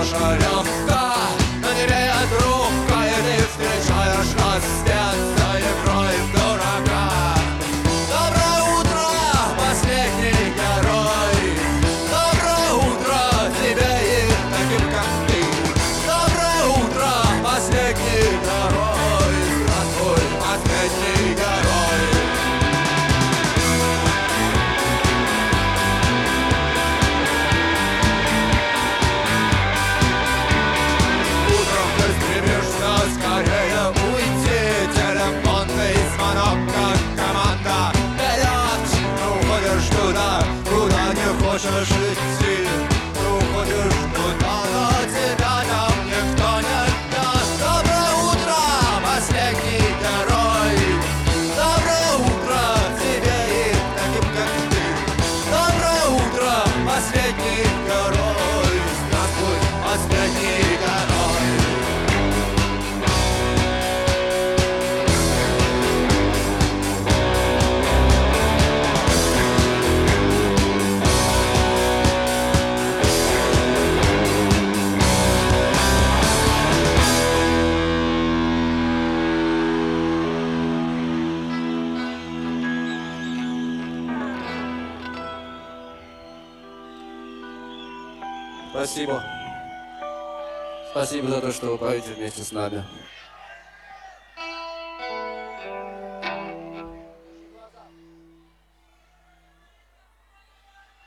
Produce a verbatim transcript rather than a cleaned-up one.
наша легка, на тебе трубка, и ты встречаешь нас с детства и кровь дурака. Доброе утро, последний герой. Доброе утро тебе и таким, как ты. Доброе утро, последний герой. Здравствуй, последний герой. Утром ты стремишься скорее уйти. Телефонный звонок, как команда. Вперед, ты уходишь туда, куда не хочешь идти. Ты уходишь туда, но тебя там никто не ждет. Доброе утро, последний герой. Доброе утро тебе и таким, как ты. Доброе утро, последний герой. Здравствуй, последний герой. Спасибо. Спасибо за то, что вы поете вместе с нами.